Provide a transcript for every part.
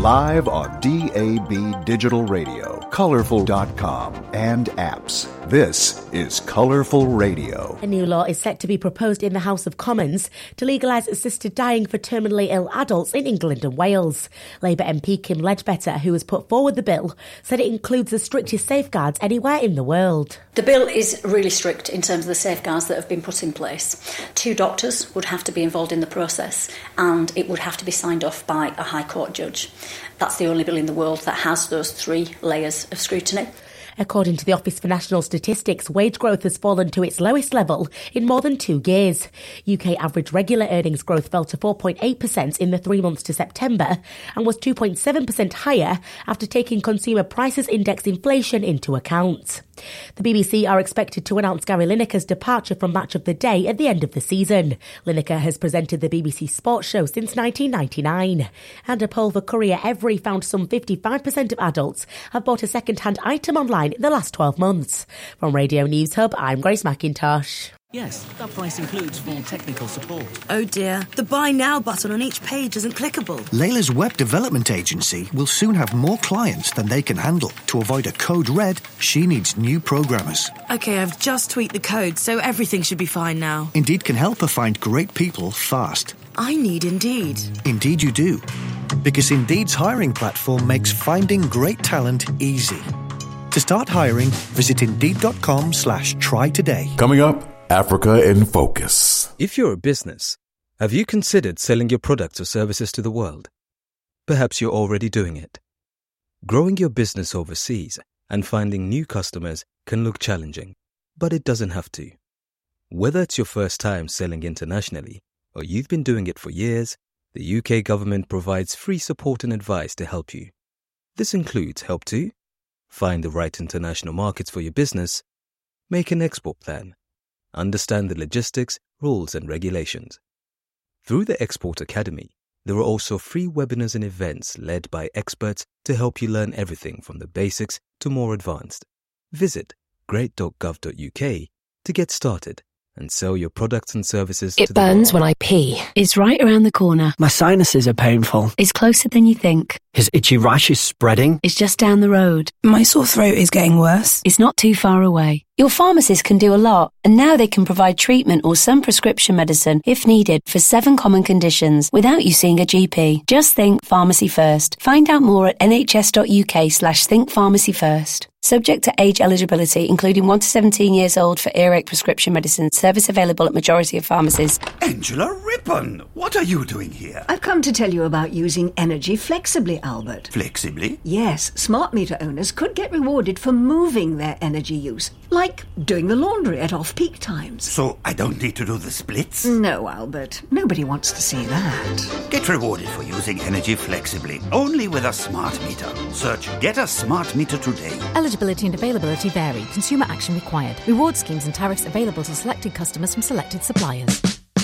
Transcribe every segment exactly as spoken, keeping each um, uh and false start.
Live on D A B Digital Radio, colorful dot com, and apps. This is Colourful Radio. A new law is set to be proposed in the House of Commons to legalise assisted dying for terminally ill adults in England and Wales. Labour M P Kim Ledbetter, who has put forward the bill, said it includes the strictest safeguards anywhere in the world. The bill is really strict in terms of the safeguards that have been put in place. Two doctors would have to be involved in the process, and it would have to be signed off by a High Court judge. That's the only bill in the world that has those three layers of scrutiny. According to the Office for National Statistics, wage growth has fallen to its lowest level in more than two years. U K average regular earnings growth fell to four point eight percent in the three months to September and was two point seven percent higher after taking Consumer Prices Index inflation into account. The B B C are expected to announce Gary Lineker's departure from Match of the Day at the end of the season. Lineker has presented the B B C sports show since nineteen ninety-nine. And a poll for Courier Every found some fifty-five percent of adults have bought a second-hand item online in the last twelve months. From Radio News Hub, I'm Grace McIntosh. Yes, that price includes full technical support. Oh dear, the Buy Now button on each page isn't clickable. Layla's web development agency will soon have more clients than they can handle. To avoid a code red, she needs new programmers. OK, I've just tweaked the code, so everything should be fine now. Indeed can help her find great people fast. I need Indeed. Indeed you do. Because Indeed's hiring platform makes finding great talent easy. To start hiring, visit Indeed.com slash try today. Coming up, Africa in Focus. If you're a business, have you considered selling your products or services to the world? Perhaps you're already doing it. Growing your business overseas and finding new customers can look challenging, but it doesn't have to. Whether it's your first time selling internationally or you've been doing it for years, the U K government provides free support and advice to help you. This includes help to find the right international markets for your business, make an export plan, understand the logistics, rules and regulations. Through the Export Academy, there are also free webinars and events led by experts to help you learn everything from the basics to more advanced. Visit great dot gov dot U K to get started and sell your products and services it to the burns world. when I pee. It's right around the corner. My sinuses are painful. It's closer than you think. His itchy rash is spreading. It's just down the road. My sore throat is getting worse. It's not too far away. Your pharmacist can do a lot, and now they can provide treatment or some prescription medicine, if needed, for seven common conditions without you seeing a G P. Just think pharmacy first. Find out more at nhs.uk slash think pharmacy first. Subject to age eligibility, including one to seventeen years old for earache prescription medicine. Service available at majority of pharmacies. Angela Rippon, what are you doing here? I've come to tell you about using energy flexibly, Albert. Flexibly? Yes, smart meter owners could get rewarded for moving their energy use, like doing the laundry at off-peak times. So I don't need to do the splits? No, Albert. Nobody wants to see that. Get rewarded for using energy flexibly, only with a smart meter. Search Get a Smart Meter today. Eligibility and availability vary. Consumer action required. Reward schemes and tariffs available to selected customers from selected suppliers.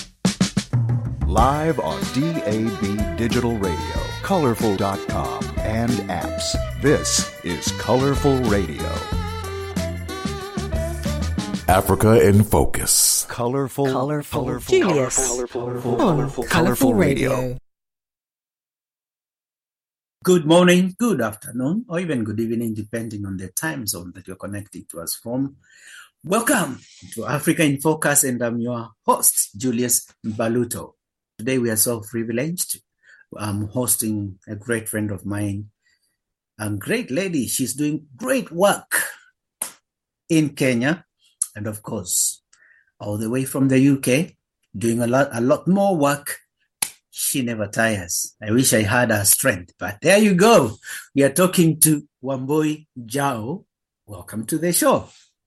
Live on D A B Digital Radio, colorful dot com, and apps. This is Colourful Radio. Africa in Focus. Colorful, colorful, colorful, Julius. colorful, colorful, on colorful, Colourful Radio. Good morning, good afternoon, or even good evening, depending on the time zone that you're connecting to us from. Welcome to Africa in Focus, and I'm your host, Julius Baluto. Today we are so privileged. I'm hosting a great friend of mine, a great lady. She's doing great work in Kenya, and of course, all the way from the U K, doing a lot, a lot more work. She never tires. I wish I had her strength, but there you go. We are talking to Wambui Njau. Welcome to the show.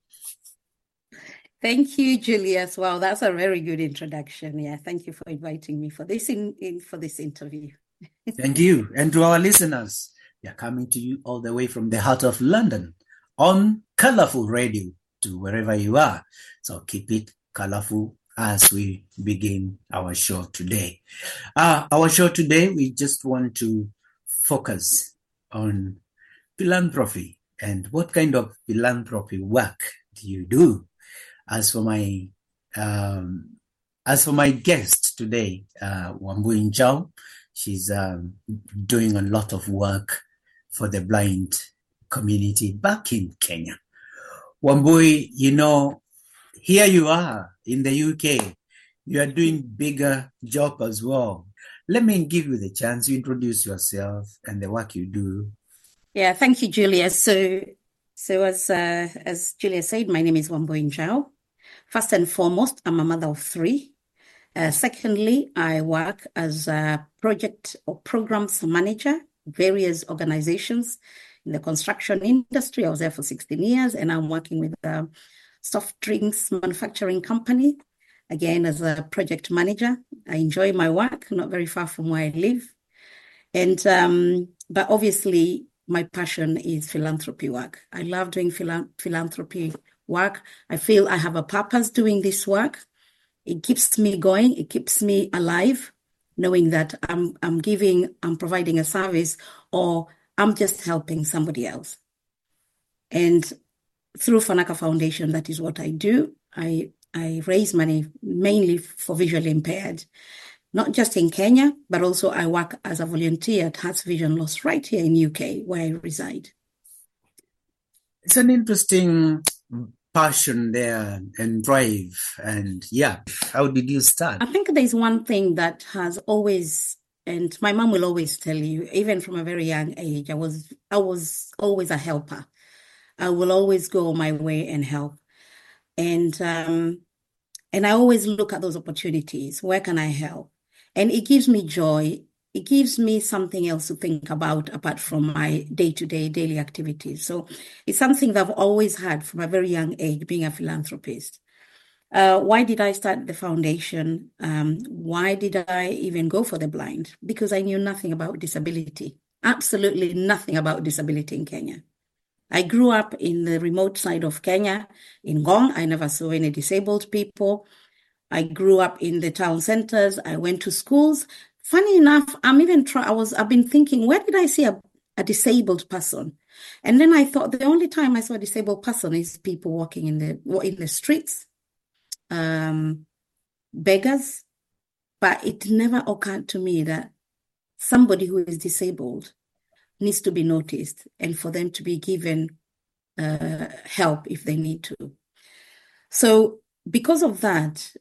Thank you, Julius. Wow, that's a very good introduction. Yeah, thank you for inviting me for this in, in for this interview. Thank you. And to our listeners, we are coming to you all the way from the heart of London on Colourful Radio to wherever you are. So keep it colourful as we begin our show today. Uh, our show today, we just want to focus on philanthropy and what kind of philanthropy work do you do? As for my um, as for my guest today, uh, Wambui Njau, She's um, doing a lot of work for the blind community back in Kenya. Wambui, you know, here you are in the U K. You are doing bigger job as well. Let me give you the chance to introduce yourself and the work you do. Yeah, thank you, Julia. So, so as uh, as Julia said, my name is Wambui Njau. First and foremost, I'm a mother of three. Uh, secondly, I work as a project or programs manager, various organizations in the construction industry. I was there for sixteen years, and I'm working with a soft drinks manufacturing company, again, as a project manager. I enjoy my work, not very far from where I live. And, um, but obviously, my passion is philanthropy work. I love doing phila- philanthropy work. I feel I have a purpose doing this work. It keeps me going. It keeps me alive, knowing that I'm I'm giving, I'm providing a service, or I'm just helping somebody else. And through Fanaka Foundation, that is what I do. I I raise money mainly for visually impaired, not just in Kenya, but also I work as a volunteer at Hearts Vision Loss right here in U K, where I reside. It's an interesting passion there and drive. And yeah, how did you start? I think there's one thing that has always, and my mom will always tell you, even from a very young age, I was I was always a helper. I will always go my way and help. And um, and I always look at those opportunities. Where can I help? And it gives me joy. It gives me something else to think about apart from my day-to-day daily activities. So it's something that I've always had from a very young age, being a philanthropist. Uh, why did I start the foundation? Um, why did I even go for the blind? Because I knew nothing about disability, absolutely nothing about disability in Kenya. I grew up in the remote side of Kenya, in Ngong. I never saw any disabled people. I grew up in the town centers. I went to schools. Funny enough, I'm even try. I was. I've been thinking, where did I see a, a disabled person? And then I thought the only time I saw a disabled person is people walking in the in the streets, um, beggars. But it never occurred to me that somebody who is disabled needs to be noticed and for them to be given uh, help if they need to. So because of that,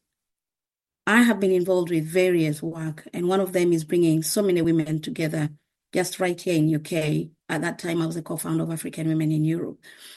I have been involved with various work, and one of them is bringing so many women together just right here in U K. At that time, I was a co-founder of African Women in Europe.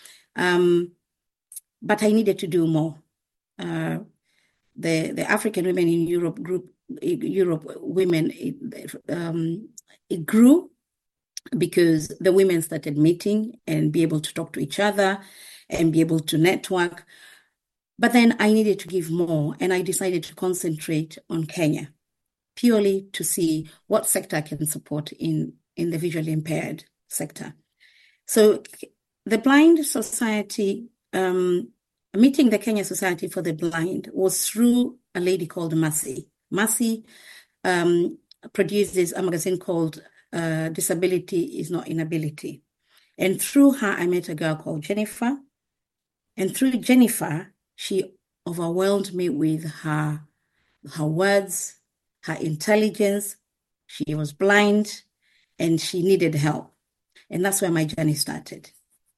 Um, but I needed to do more. Uh, the, the African Women in Europe group, Europe Women, it, um, it grew because the women started meeting and be able to talk to each other and be able to network. But then I needed to give more, and I decided to concentrate on Kenya, purely to see what sector I can support in, in the visually impaired sector. So the Blind Society, um, meeting the Kenya Society for the Blind was through a lady called Mercy. Mercy um, produces a magazine called uh, Disability is Not Inability. And through her, I met a girl called Jennifer. And through Jennifer, she overwhelmed me with her, her words, her intelligence. She was blind and she needed help. And that's where my journey started.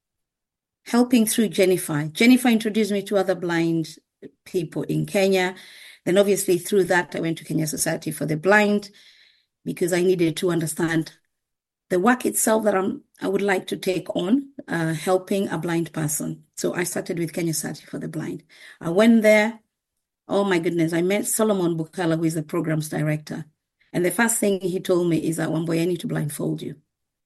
Helping through Jennifer. Jennifer introduced me to other blind people in Kenya. Then obviously through that, I went to Kenya Society for the Blind because I needed to understand the work itself that I'm, I would like to take on, uh, helping a blind person. So I started with Kenya Society for the Blind. I went there. Oh my goodness, I met Solomon Bukala, who is the programs director. And the first thing he told me is that, Wambui, I need to blindfold you.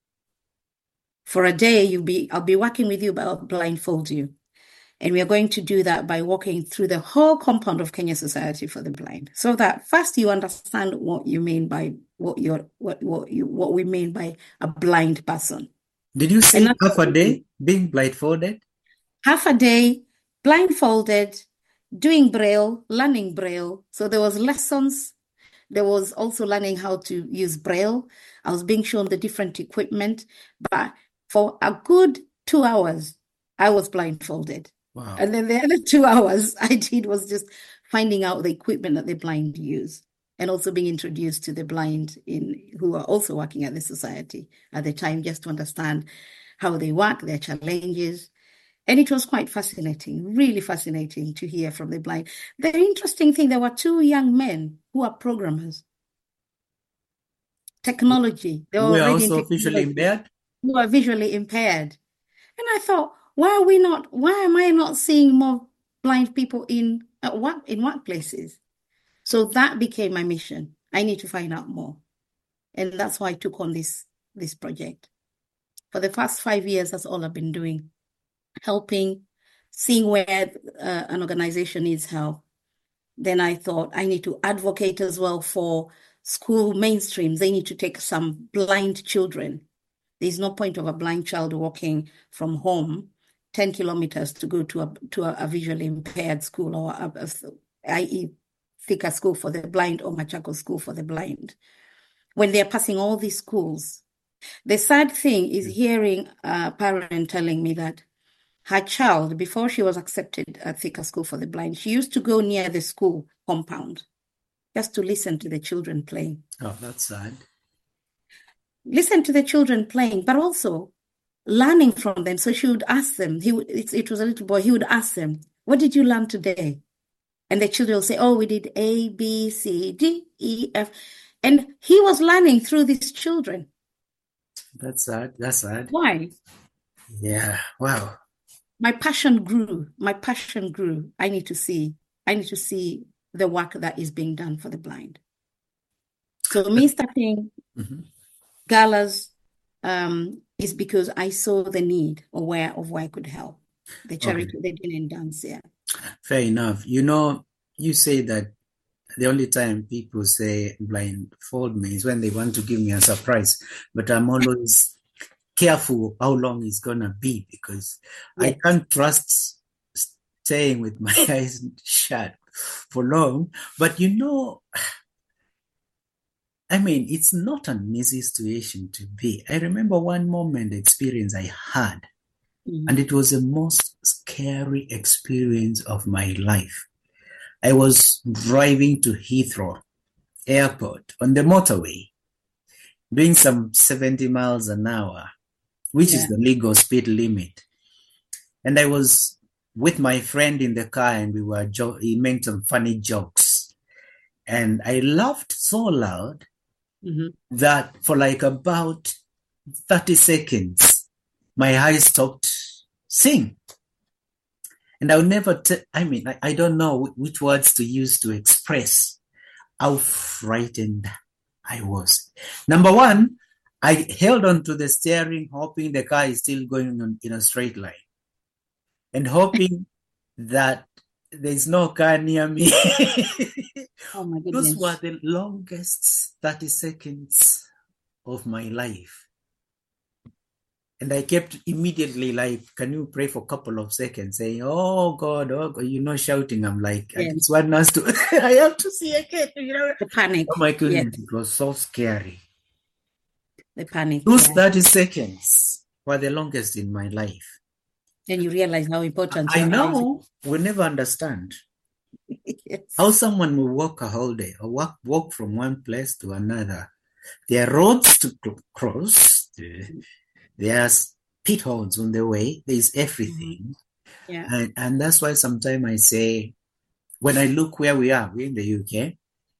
For a day, you'll be, I'll be working with you, but I'll blindfold you. And we are going to do that by walking through the whole compound of Kenya Society for the Blind, so that first you understand what you mean by what you're what what you what we mean by a blind person. Did you say half a day being blindfolded? Half a day, blindfolded, doing Braille, learning Braille. So there was lessons. There was also learning how to use Braille. I was being shown the different equipment, but for a good two hours, I was blindfolded. Wow. And then the other two hours I did was just finding out the equipment that the blind use, and also being introduced to the blind in who were also working at the society at the time, just to understand how they work, their challenges. And it was quite fascinating, really fascinating to hear from the blind. The interesting thing, there were two young men who are programmers. Technology. They were We are also visually technology, impaired. who are visually impaired. And I thought, why are we not, why am I not seeing more blind people in at work, in workplaces? So that became my mission. I need to find out more. And that's why I took on this, this project. For the past five years, that's all I've been doing. Helping, seeing where uh, an organization needs help. Then I thought I need to advocate as well for school mainstreams. They need to take some blind children. There's no point of a blind child walking from home ten kilometers to go to a to a, a visually impaired school, or a, a, that is Thika School for the Blind or Machako School for the Blind. When they're passing all these schools, the sad thing is hearing a parent telling me that her child, before she was accepted at Thika School for the Blind, she used to go near the school compound just to listen to the children playing. Oh, that's sad. Listen to the children playing, but also learning from them. So she would ask them, he would, it, it was a little boy, he would ask them, what did you learn today? And the children will say, oh, we did A, B, C, D, E, F. And he was learning through these children. That's sad. That's sad. Why? Yeah. Wow. My passion grew. My passion grew. I need to see, I need to see the work that is being done for the blind. So me starting mm-hmm. galas um, is because I saw the need, aware of where I could help. The charity, okay. The didn't dance, yeah. Fair enough. You know, you say that the only time people say blindfold me is when they want to give me a surprise. But I'm always careful how long it's going to be, because yes. I can't trust staying with my eyes shut for long. But you know, I mean, it's not an easy situation to be. I remember one moment experience I had, mm-hmm. and it was the most scary experience of my life. I was driving to Heathrow Airport on the motorway, doing some seventy miles an hour, which yeah. is the legal speed limit. And I was with my friend in the car, and we were jo- he made some funny jokes. And I laughed so loud mm-hmm. that for like about thirty seconds, my eyes stopped seeing. And I'll never, t- I mean, I, I don't know which words to use to express how frightened I was. Number one, I held on to the steering, hoping the car is still going on in a straight line, and hoping that there's no car near me. Oh my goodness. Those were the longest thirty seconds of my life. And I kept immediately like, can you pray for a couple of seconds, saying, oh God, oh God, you know, shouting. I'm like, yes. I just want us to, I have to see again, you know. The panic. Oh my goodness, yes. It was so scary. The panic. Those yeah. thirty seconds were the longest in my life. Then you realize how important I know. We never understand yes. how someone will walk a whole day or walk, walk from one place to another. There are roads to cross. There's pitfalls on the way. There's everything. Mm-hmm. Yeah. And, and that's why sometimes I say, when I look where we are, we're in the U K,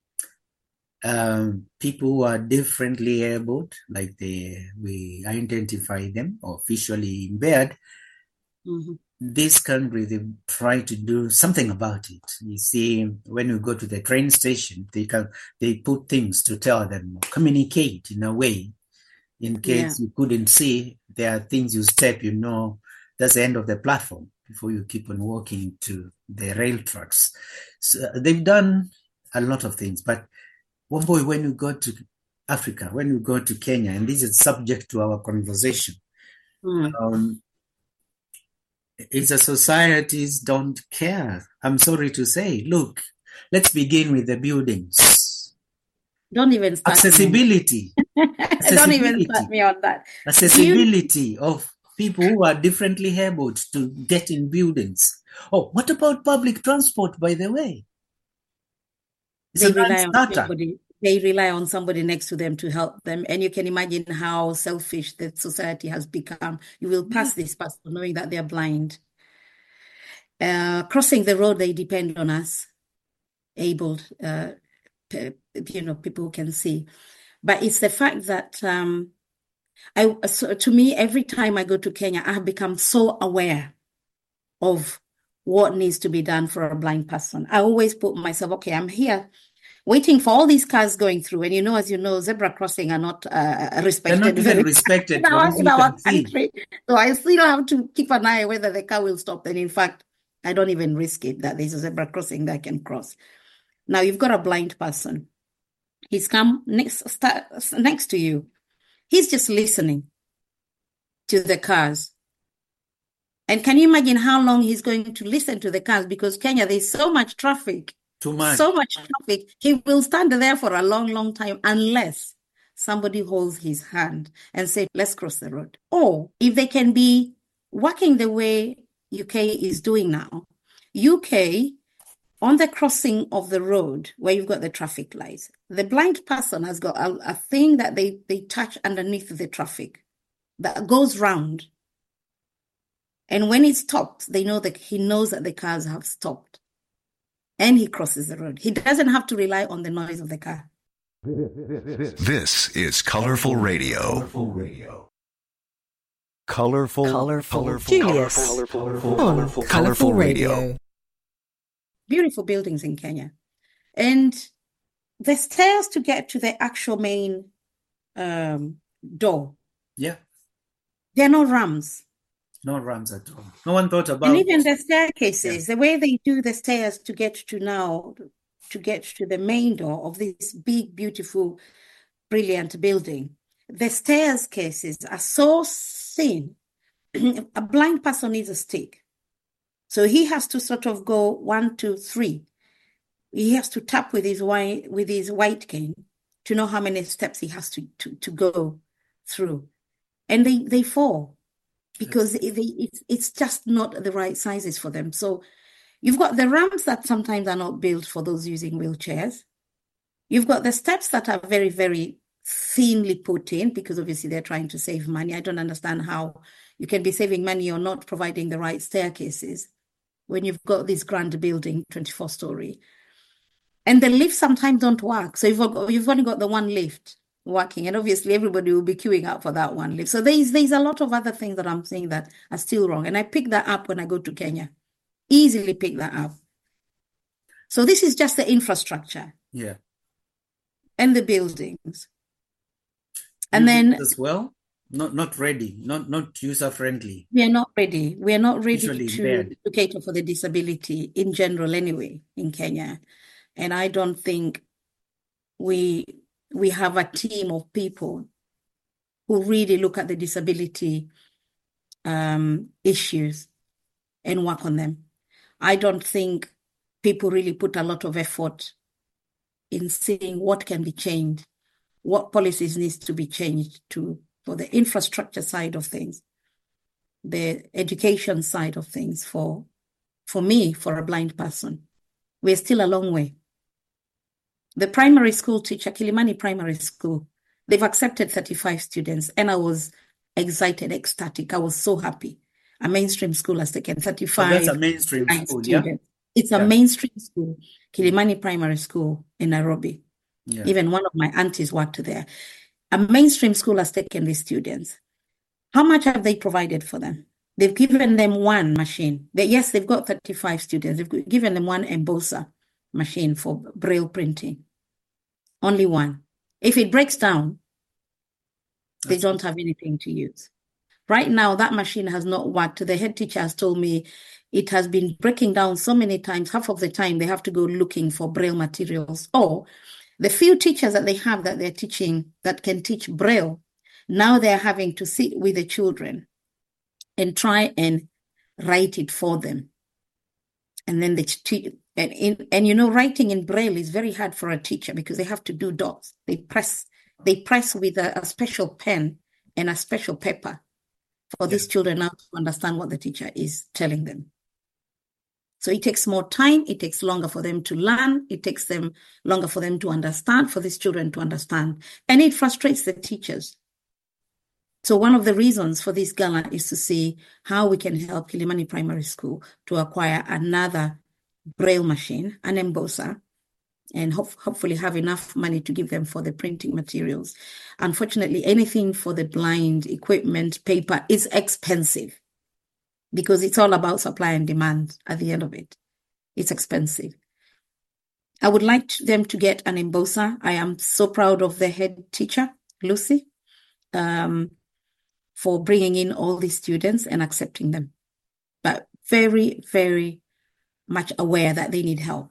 um, people who are differently abled, like they, we identify them or visually impaired, mm-hmm. this country, they try to do something about it. You see, when you go to the train station, they can, they put things to tell them, communicate in a way. In case yeah. you couldn't see, there are things you step, you know, that's the end of the platform before you keep on walking to the rail tracks. So they've done a lot of things. But one boy, when you go to Africa, when you go to Kenya, and this is subject to our conversation, mm. um, it's a societies don't care. I'm sorry to say, look, let's begin with the buildings. Don't even start accessibility. accessibility. Don't even start me on that. Accessibility you... of people who are differently abled to get in buildings. Oh, what about public transport, by the way? It's they a rely on starter. everybody. they rely on somebody next to them to help them. And you can imagine how selfish that society has become. You will pass this person knowing that they're blind. Uh, crossing the road, they depend on us, abled, uh, you know, people who can see. But it's the fact that um, I, so to me, every time I go to Kenya, I have become so aware of what needs to be done for a blind person. I always put myself, okay, I'm here waiting for all these cars going through. And you know, as you know, zebra crossing are not uh, respected. They're not even respected in our, in our country. See. So I still have to keep an eye whether the car will stop. And in fact, I don't even risk it that there's a zebra crossing that I can cross. Now you've got a blind person. He's come next, start, next to you. He's just listening to the cars. And can you imagine how long he's going to listen to the cars? Because Kenya, there's so much traffic. Too much. So much traffic. He will stand there for a long, long time unless somebody holds his hand and say, let's cross the road. Or if they can be working the way U K is doing now, U K, on the crossing of the road where you've got the traffic lights, the blind person has got a, a thing that they, they touch underneath the traffic that goes round. And when it stops, they know that he knows that the cars have stopped. And he crosses the road. He doesn't have to rely on the noise of the car. This is Colorful Radio. Colorful Radio. Colorful, colorful, colorful, Julius colorful, on colorful, Colorful Radio. Beautiful buildings in Kenya. And the stairs to get to the actual main um, door. Yeah. They're not ramps. No ramps at all. No one thought about And even the staircases, yeah. the way they do the stairs to get to now, to get to the main door of this big, beautiful, brilliant building, the stairs cases are so thin. A blind person needs a stick. So he has to sort of go one, two, three. He has to tap with his white, with his white cane to know how many steps he has to, to, to go through. And they, they fall. Because they, it's it's just not the right sizes for them. So you've got the ramps that sometimes are not built for those using wheelchairs. You've got the steps that are very, very thinly put in because obviously they're trying to save money. I don't understand how you can be saving money or not providing the right staircases when you've got this grand building, twenty-four story. And the lifts sometimes don't work. So you've, got, you've only got the one lift working, and obviously everybody will be queuing up for that one lift. So there's there's a lot of other things that I'm saying that are still wrong, and I pick that up when I go to Kenya. Easily pick that up. So this is just the infrastructure, yeah, and the buildings, and then as well, not not ready, not not user friendly. We are not ready. We are not ready Usually to, to cater for the disability in general, anyway, in Kenya, and I don't think we. We have a team of people who really look at the disability um, issues and work on them. I don't think people really put a lot of effort in seeing what can be changed, what policies needs to be changed to for the infrastructure side of things, the education side of things for, for me, for a blind person. We're still a long way. The primary school teacher, Kilimani Primary School, they've accepted thirty-five students, and I was excited, ecstatic. I was so happy. A mainstream school has taken thirty-five. So that's a mainstream school, students. yeah? It's a yeah. mainstream school, Kilimani Primary School in Nairobi. Yeah. Even one of my aunties worked there. A mainstream school has taken these students. How much have they provided for them? They've given them one machine. They, yes, they've got thirty-five students. They've given them one embosser machine for braille printing. Only one. If it breaks down, they That's don't have anything to use. Right now, that machine has not worked. The head teacher has told me it has been breaking down so many times. Half of the time, they have to go looking for braille materials. Or the few teachers that they have that they're teaching that can teach braille, now they're having to sit with the children and try and write it for them. And then they teach. And, in, and you know, writing in braille is very hard for a teacher because they have to do dots. They press, they press with a, a special pen and a special paper for yeah. these children now to understand what the teacher is telling them. So it takes more time. It takes longer for them to learn. It takes them longer for them to understand, for these children to understand. And it frustrates the teachers. So one of the reasons for this gala is to see how we can help Kilimani Primary School to acquire another braille machine, an embosser, and ho- hopefully have enough money to give them for the printing materials. Unfortunately, anything for the blind, equipment, paper is expensive because it's all about supply and demand at the end of it. It's expensive. I would like them to get an embosser. I am so proud of the head teacher, Lucy, um, for bringing in all these students and accepting them, but very, very much aware that they need help.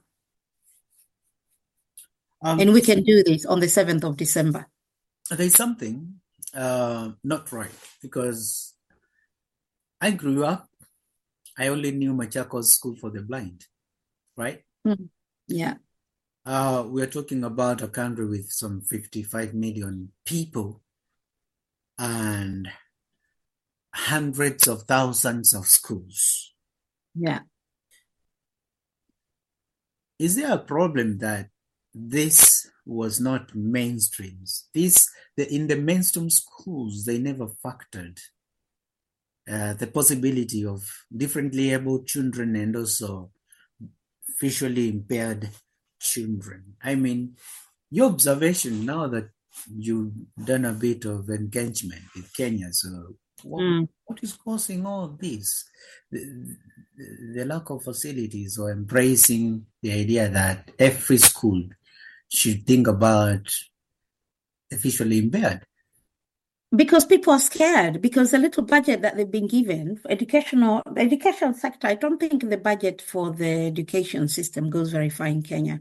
Um, and we can do this on the seventh of December. There's something uh, not right, because I grew up, I only knew Machakos School for the Blind, right? Mm. Yeah. Uh, we're talking about a country with some fifty-five million people and hundreds of thousands of schools. Yeah. Is there a problem that this was not mainstreams? This the, in the mainstream schools, they never factored uh, the possibility of differently able children and also visually impaired children. I mean, your observation now that you've done a bit of engagement with Kenya, so what, mm. what is causing all this? The, the, the lack of facilities, or embracing the idea that every school should think about the visually impaired? Because people are scared, because the little budget that they've been given for educational, the education sector, I don't think the budget for the education system goes very far in Kenya.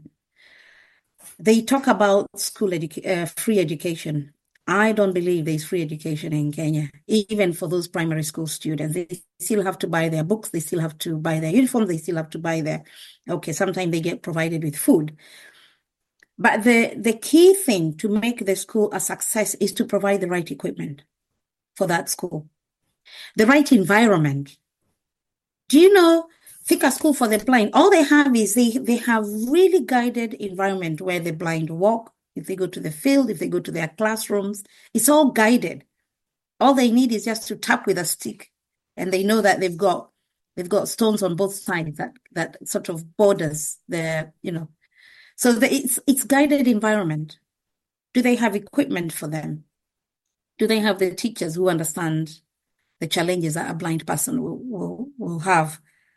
They talk about school edu- uh, free education. I don't believe there's free education in Kenya, even for those primary school students. They still have to buy their books, they still have to buy their uniforms, they still have to buy their, okay, sometimes they get provided with food. But the, the key thing to make the school a success is to provide the right equipment for that school, the right environment. Do you know, Thika School for the Blind, all they have is they, they have really guided environment where the blind walk. If they go to the field, if they go to their classrooms, it's all guided. All they need is just to tap with a stick, and they know that they've got they've got stones on both sides that that sort of borders the, you know. So the, it's it's guided environment. Do they have equipment for them? Do they have the teachers who understand the challenges that a blind person will will, will have?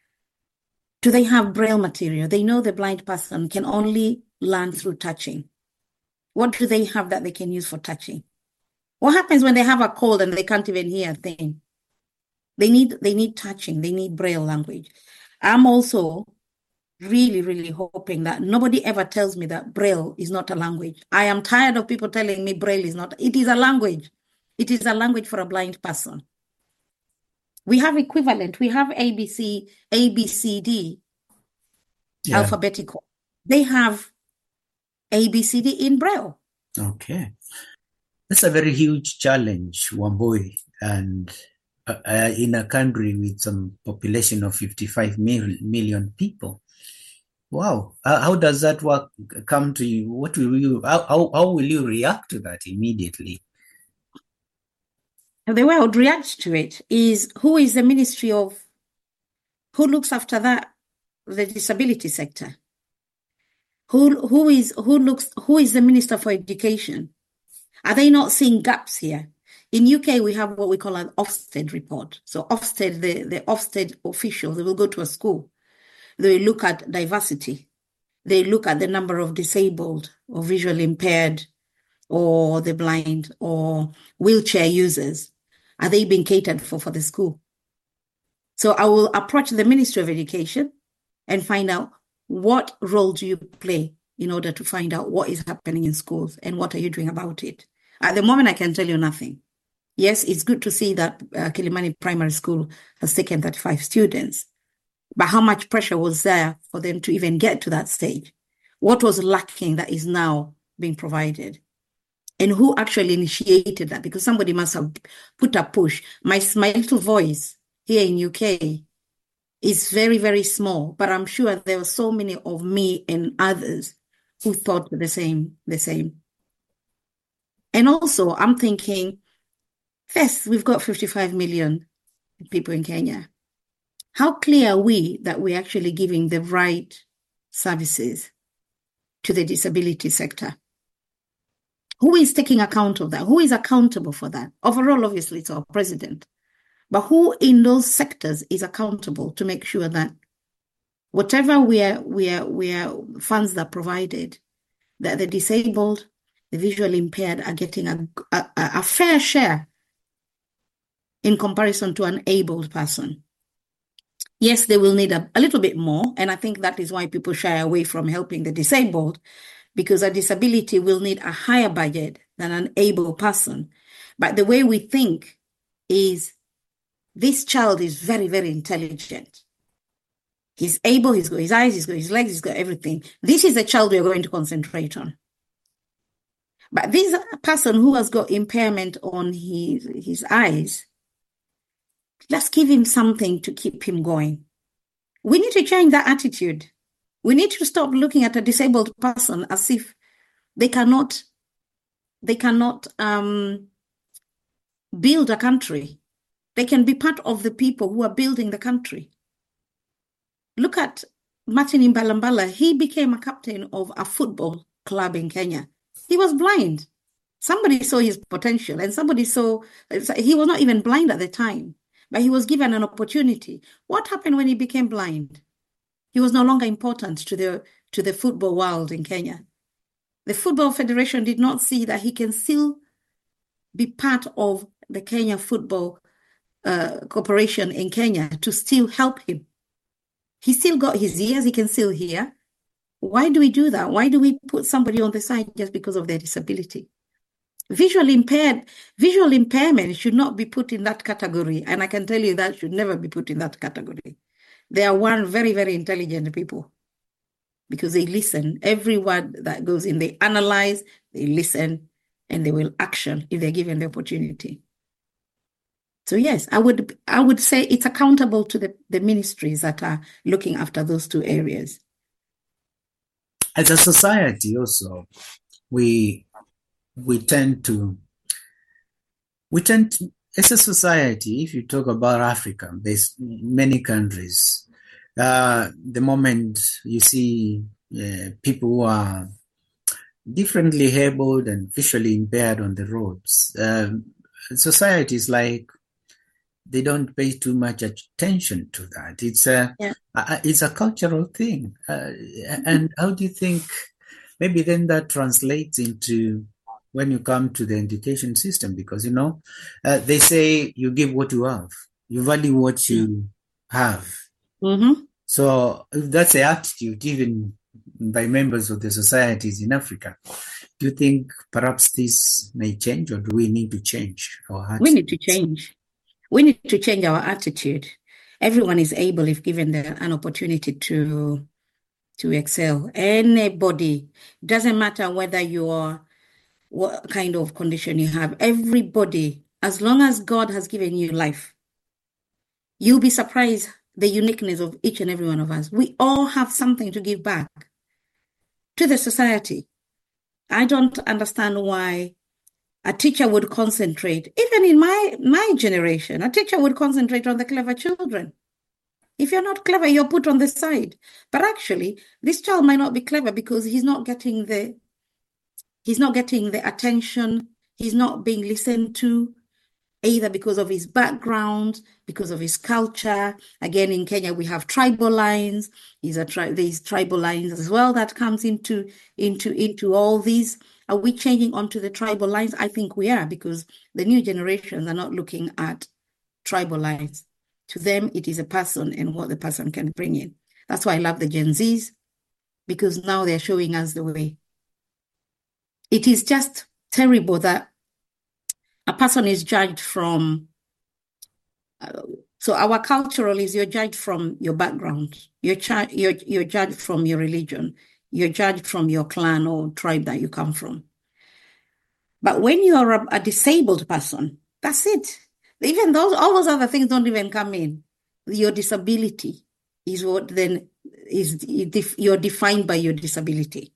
Do they have braille material? They know the blind person can only learn through touching. What do they have that they can use for touching? What happens when they have a cold and they can't even hear a thing? They need they need touching. They need braille language. I'm also really, really hoping that nobody ever tells me that braille is not a language. I am tired of people telling me braille is not. It is a language. It is a language for a blind person. We have equivalent. We have A B C, A B C D, yeah. Alphabetical. They have A B C D in braille. Okay. That's a very huge challenge, Wambui, and uh, uh, in a country with some population of fifty-five mil- million people. Wow. Uh, how does that work come to you? What will you, how, how, how will you react to that immediately? The way I would react to it is, who is the ministry of, who looks after that, the disability sector? Who who is who looks who is the Minister for Education? Are they not seeing gaps here? In U K, we have what we call an Ofsted report. So Ofsted, the, the Ofsted officials, they will go to a school. They look at diversity. They look at the number of disabled or visually impaired or the blind or wheelchair users. Are they being catered for for the school? So I will approach the Ministry of Education and find out, what role do you play in order to find out what is happening in schools and what are you doing about it? At the moment, I can tell you nothing. Yes, it's good to see that uh, Kilimani Primary School has taken thirty-five students, but how much pressure was there for them to even get to that stage? What was lacking that is now being provided? And who actually initiated that? Because somebody must have put a push. My, my little voice here in U K is very, very small, but I'm sure there were so many of me and others who thought the same, the same. And also, I'm thinking, first, we've got fifty-five million people in Kenya. How clear are we that we're actually giving the right services to the disability sector? Who is taking account of that? Who is accountable for that? Overall, obviously, it's our president. But who in those sectors is accountable to make sure that whatever we are, we are, we are funds that are provided, that the disabled, the visually impaired are getting a, a, a fair share in comparison to an abled person? Yes, they will need a, a little bit more. And I think that is why people shy away from helping the disabled, because a disability will need a higher budget than an able person. But the way we think is this child is very, very intelligent. He's able, he's got his eyes, he's got his legs, he's got everything. This is the child we're going to concentrate on. But this person who has got impairment on his, his eyes, let's give him something to keep him going. We need to change that attitude. We need to stop looking at a disabled person as if they cannot, they cannot um, build a country. They can be part of the people who are building the country. Look at Martin Imbalambala. He became a captain of a football club in Kenya. He was blind. Somebody saw his potential, and somebody saw, he was not even blind at the time, but he was given an opportunity. What happened when he became blind? He was no longer important to the, to the football world in Kenya. The Football Federation did not see that he can still be part of the Kenya Football uh, Corporation in Kenya to still help him. He still got his ears, he can still hear. Why do we do that? Why do we put somebody on the side just because of their disability? Visual impaired, visual impairment should not be put in that category. And I can tell you that should never be put in that category. They are one very, very intelligent people because they listen. Every word that goes in, they analyze, they listen, and they will action if they're given the opportunity. So yes, I would I would say it's accountable to the, the ministries that are looking after those two areas. As a society also, we we tend to we tend to, as a society, if you talk about Africa, there's many countries. Uh, the moment you see uh, people who are differently abled and visually impaired on the roads, um, society is like they don't pay too much attention to that. It's a, yeah. a it's a cultural thing. Uh, and how do you think maybe then that translates into when you come to the education system? Because, you know, uh, they say you give what you have. You value what you have. Mm-hmm. So if that's the attitude, even by members of the societies in Africa, do you think perhaps this may change, or do we need to change our attitude? We need to change. We need to change our attitude. Everyone is able if given the, an opportunity to to excel. Anybody, doesn't matter whether you are, what kind of condition you have, everybody, as long as God has given you life, you'll be surprised the uniqueness of each and every one of us. We all have something to give back to the society. I don't understand why a teacher would concentrate, even in my, my generation, a teacher would concentrate on the clever children. If you're not clever, you're put on the side. But actually, this child might not be clever because he's not getting the, he's not getting the attention, he's not being listened to, either because of his background, because of his culture. Again, in Kenya, we have tribal lines. These are tri- these tribal lines as well that comes into, into, into all these. Are we changing onto the tribal lines? I think we are, because the new generations are not looking at tribal lines. To them, it is a person and what the person can bring in. That's why I love the Gen Zs, because now they're showing us the way. It is just terrible that a person is judged from, uh, so our cultural is you're judged from your background. You're, ch- you're, you're judged from your religion. You're judged from your clan or tribe that you come from. But when you're a, a disabled person, that's it. Even those, all those other things don't even come in. Your disability, is what then is you're defined by your disability.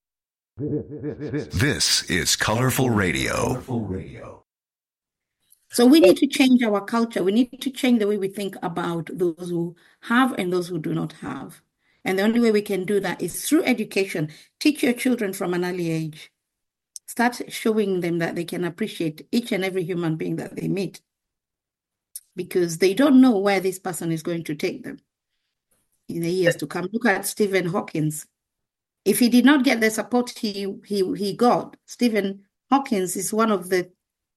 This is Colorful Radio. So we need to change our culture. We need to change the way we think about those who have and those who do not have. And the only way we can do that is through education. Teach your children from an early age. Start showing them that they can appreciate each and every human being that they meet, because they don't know where this person is going to take them in the years to come. Look at Stephen Hawking. If he did not get the support he he he got, Stephen Hawking is one of the.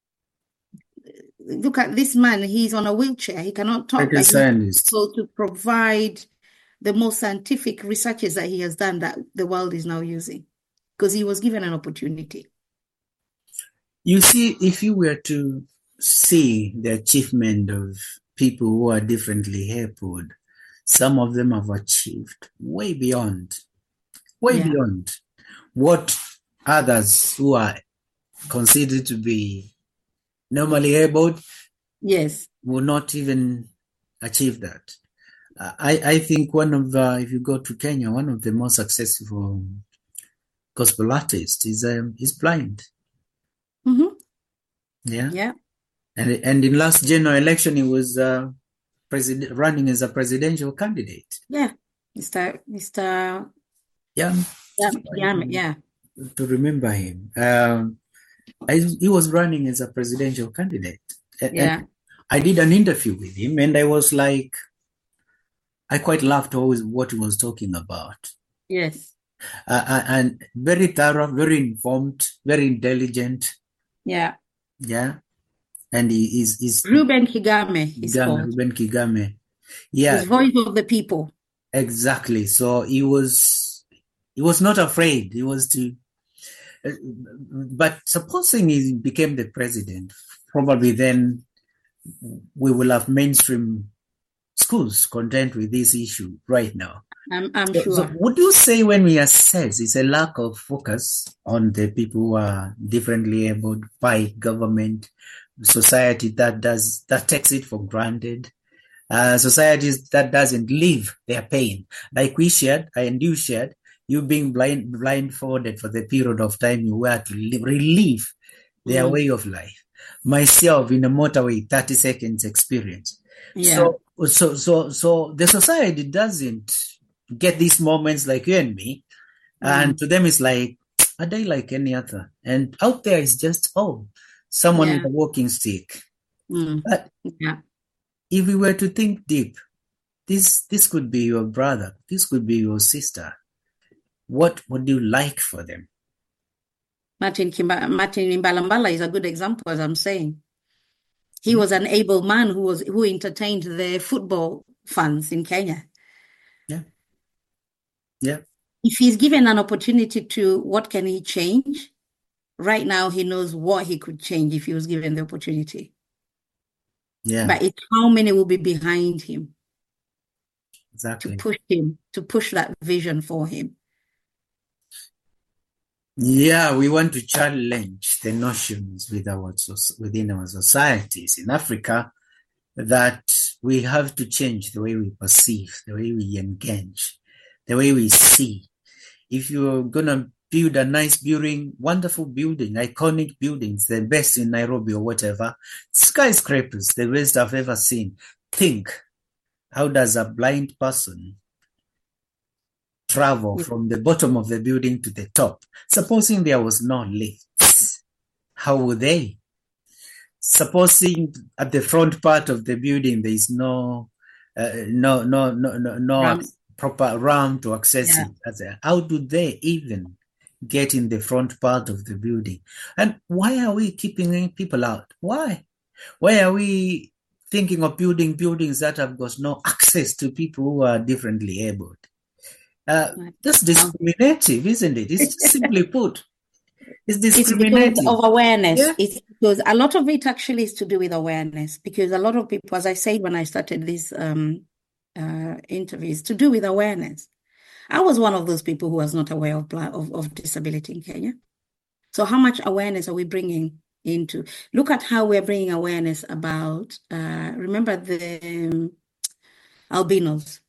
Look at this man; he's on a wheelchair. He cannot talk. Like a scientist. So to provide the most scientific researches that he has done that the world is now using, because he was given an opportunity. You see, if you were to see the achievement of people who are differently abled, some of them have achieved way beyond, way yeah. beyond what others who are considered to be normally abled, yes, will not even achieve that. I, I think one of the, if you go to Kenya, one of the most successful gospel artists is um, is blind. Mm-hmm. Yeah, yeah. And and in last general election, he was uh, president running as a presidential candidate. Yeah, Mister Mister Yeah, yeah, yeah, yeah. To remember him, um, I, he was running as a presidential candidate. Yeah, and I did an interview with him, and I was like, I quite loved always what he was talking about. Yes, uh, and very thorough, very informed, very intelligent. Yeah. Yeah. And he is is Reuben Kigame is called. Reuben Kigame. Yeah. His voice of the people. Exactly. So he was he was not afraid. He was to uh, but supposing he became the president, probably then we will have mainstream schools content with this issue right now. I'm, I'm so, sure. So would you say when we assess it's a lack of focus on the people who are differently abled by government, society that does that takes it for granted, uh, societies that doesn't live their pain, like we shared and you shared, you being blind blindfolded for the period of time you were to live, relive their mm. way of life. Myself in a motorway, thirty seconds experience. Yeah. So so so so the society doesn't get these moments like you and me, mm. and to them it's like a day like any other. And out there is just oh. Someone yeah. with a walking stick. Mm. But yeah. if we were to think deep, this this could be your brother, this could be your sister. What would you like for them? Martin Kimba- Martin Mbalambala is a good example, as I'm saying. He was an able man who was who entertained the football fans in Kenya. Yeah. Yeah. If he's given an opportunity to, what can he change? Right now, he knows what he could change if he was given the opportunity. Yeah. But it's how many will be behind him. Exactly. To push him, to push that vision for him. Yeah, we want to challenge the notions with our, within our societies in Africa that we have to change the way we perceive, the way we engage, the way we see. If you're going to build a nice building, wonderful building, iconic buildings, the best in Nairobi or whatever, skyscrapers, the best I've ever seen. Think, how does a blind person travel from the bottom of the building to the top? Supposing there was no lifts, how would they? Supposing at the front part of the building there is no, uh, no, no, no, no, no Ramp. proper ramp to access Yeah. it. How do they even get in the front part of the building? And why are we keeping people out? Why? Why are we thinking of building buildings that have got no access to people who are differently abled? Uh, that's discriminative, isn't it? It's simply put. It's discriminative. It's because of awareness. Yeah. It's because a lot of it actually is to do with awareness. Because a lot of people, as I said when I started this um, uh, interview, is to do with awareness. I was one of those people who was not aware of, bla- of of disability in Kenya. So how much awareness are we bringing into? Look at how we're bringing awareness about, uh, remember the um, albinos.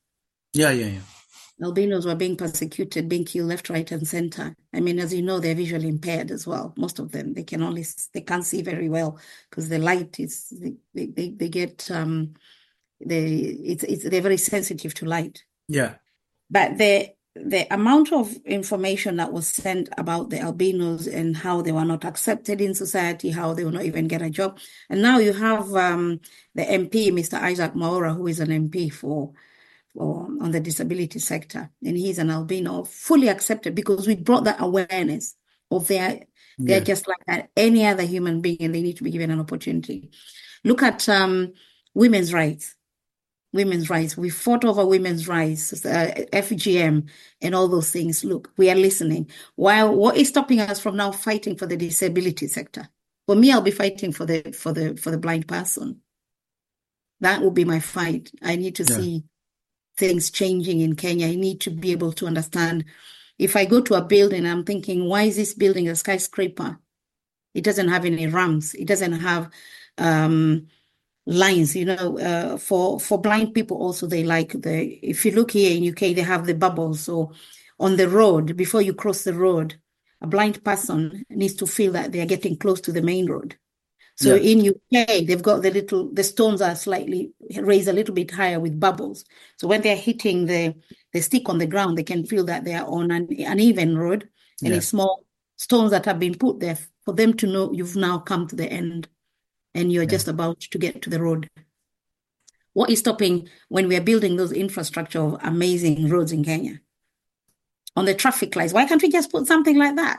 Yeah, yeah, yeah. Albinos were being persecuted, being killed left, right, and center. I mean, as you know, they're visually impaired as well. Most of them, they can only, they can't see very well because the light is, they, they, they get, um, they, it's, it's, they're very sensitive to light. Yeah. But the, the amount of information that was sent about the albinos and how they were not accepted in society, how they will not even get a job. And now you have um, the M P, Mister Isaac Maura, who is an M P for, for on the disability sector. And he's an albino, fully accepted because we brought that awareness of their, they're yeah. just like any other human being and they need to be given an opportunity. Look at um, women's rights. Women's rights. We fought over women's rights, uh, F G M, and all those things. Look, we are listening. While what is stopping us from now fighting for the disability sector? For me, I'll be fighting for the for the for the blind person. That will be my fight. I need to yeah. see things changing in Kenya. I need to be able to understand. If I go to a building, I'm thinking, why is this building a skyscraper? It doesn't have any ramps. It doesn't have um lines, you know, uh, for, for blind people also, they like the, if you look here in U K, they have the bubbles. So on the road, before you cross the road, a blind person needs to feel that they are getting close to the main road. So yeah. in U K, they've got the little, the stones are slightly raised a little bit higher with bubbles. So when they're hitting the, the stick on the ground, they can feel that they are on an uneven road and yeah. it's small stones that have been put there for them to know you've now come to the end. And you're yeah. just about to get to the road. What is stopping when we are building those infrastructure of amazing roads in Kenya? On the traffic lights, why can't we just put something like that?